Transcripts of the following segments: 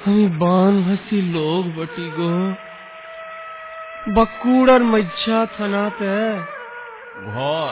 আমি বানভাসী লোক বটি গো। বাঁকুড়ার মজ্জা থানাতে ঘর।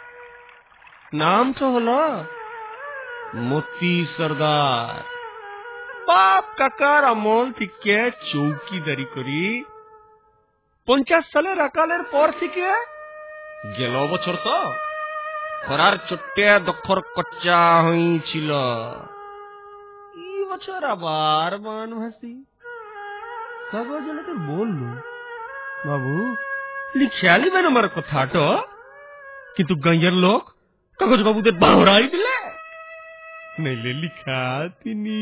নামটা হলো মতি সর্দার। বাপ কাকার আমল থেকে চৌকিদারি করি 50 সালের আকালের পর থেকে গেল বছর তো খরার চোটে দখর কচ্চা হয়েছিল। এই বছর আবার বানভাসি। কাগজ তো বললো বাবু লিখিয়া লিবেন আমার কথাটা, কিন্তু গাঁয়ের লোক কাগজ বাবুদের বাহরাই দিলে নইলে লিখা তিনি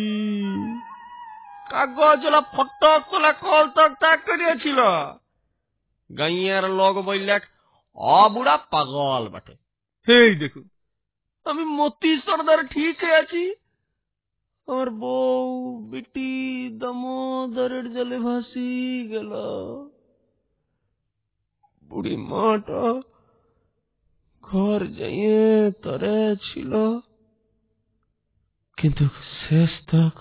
কাগজ ফটক তোলা কল তক ত্যাগ করিয়াছিল। গাঁয়ের লোক বললে বুড়া পাগল বটে। এই দেখুন আমি মতি সর্দার ঠিক আছি, আমার বউ বেটি দামোদরের জলে ভাসি গেল। বুড়ি মাটা ঘর যাইয়ে তরে ছিল, কিন্তু শেষ তক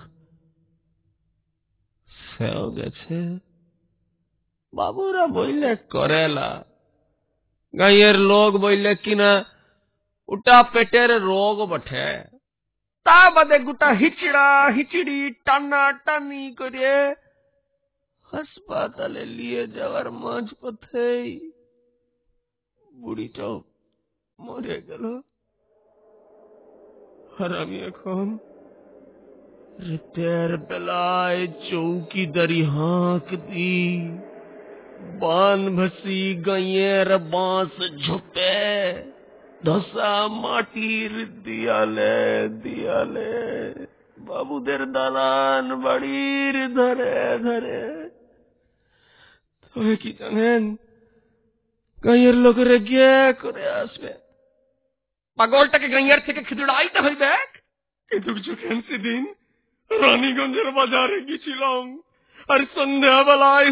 সেও গেছে। বাবুরা বইলে করেলা, গাঁয়ের লোক বইলে কিনা ওটা পেটের রোগ বটে। তা বাদে গোটা হিচড়া হিচড়ি টানা টানি করে হাসপাতালে নিয়ে যাওয়ার মাঝ পথেই বুড়িটাও মরে গেল। আর আমি এখন রাতের বেলায় চৌকিদারি হাঁক দি বানভাসি গাঁয়ের বাঁশ ঝোপে ধসা মাটির দিয়ালে দিয়ালে বাবুদের দালান বাড়ির ধারে ধারে। তবে কি জানেন, গাঁয়ের লোকেরা গিয়ে করে আসবে, পাগলটাকে গাঁয়ের থেকে খিদুড়াইতে হইবে। কিন্তু যখন সেদিন রানীগঞ্জের বাজারে গেছিলাম আর সন্ধ্যাবেলায়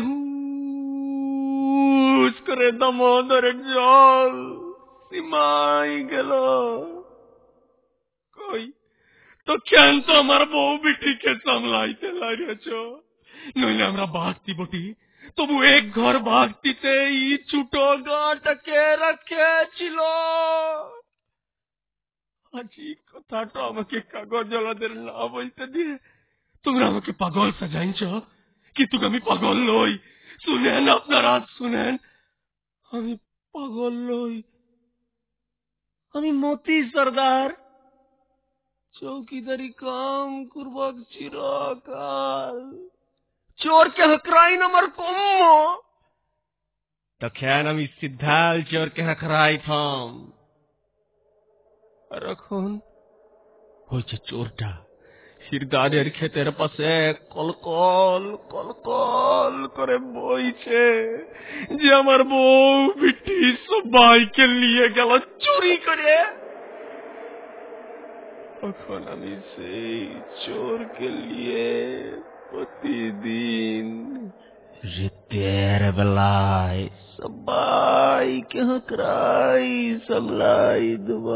হুস করে দামোদরের জল সীমাই গেল। কই তো কেন তো আমার বউ বিটিকে সামলাইতে লাগিয়েছ? নইলে আমরা বাঘতি বটি, তবু এক ঘর বাঘতিতে এই ছোট গাটাকে রাখেছিল। আজি কথাটা আমাকে কাগজওয়ালাদের না বলতে দিয়ে তোমরা আমাকে পাগল সাজাইছ, কিন্তু আমি পাগল নই। শুনেন আপনারা, শুনেন, আমি পাগল নই। আমি মতি সর্দার, চৌকিদারি কাম করবাক চিরকাল। চোরকে হকরাইন আমার কম্ম, তখন আমি সিদ্ধাল চোরকে হকরাইতাম। আর এখন হয়েছে চোরটা হিরদারের ক্ষেতের পাশে কলকল কলকল করে বইছে যে আমার বউ বিটি সবাইকে নিয়ে গেল চুরি করে। এখন আমি সেই চোরকে নিয়ে প্রতিদিন রাতের বেলায় সবাইকে হকরাই সামলাই দেব।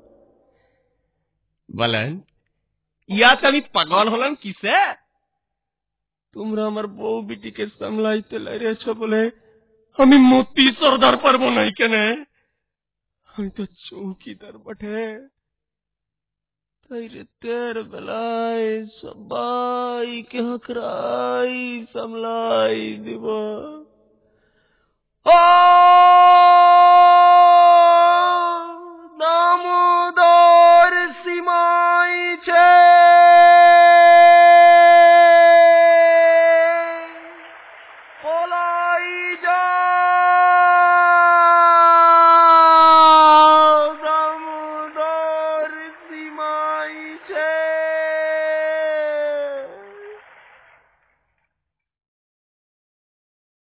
বলেন ইয়াতে আমি পাগল হলাম কিসে? তোমরা আমার বউ বিটিকে সামলাইতে লাইরেছ বলে আমি মতি সর্দার পারবো নাই কেনে? আমি তো চৌকিদার বটে, তাই রাতের বেলায় সবাইকে হকরাই সামলাই দিব। ও দামোদর সীমাইছে, পলাই যাও, দামোদর সীমাইছে।